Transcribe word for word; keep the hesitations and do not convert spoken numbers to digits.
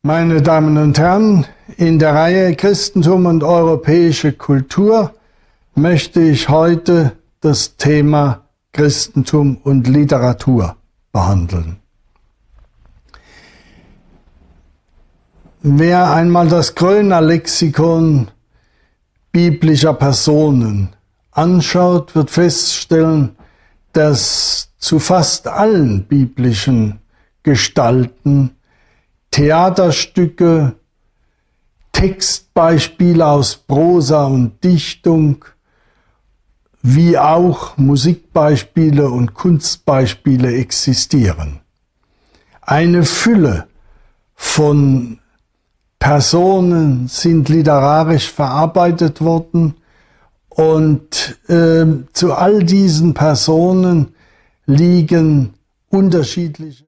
Meine Damen und Herren, in der Reihe Christentum und europäische Kultur möchte ich heute das Thema Christentum und Literatur behandeln. Wer einmal das Gröner Lexikon biblischer Personen anschaut, wird feststellen, dass zu fast allen biblischen Gestalten Theaterstücke, Textbeispiele aus Prosa und Dichtung, wie auch Musikbeispiele und Kunstbeispiele existieren. Eine Fülle von Personen sind literarisch verarbeitet worden und äh, zu all diesen Personen liegen unterschiedliche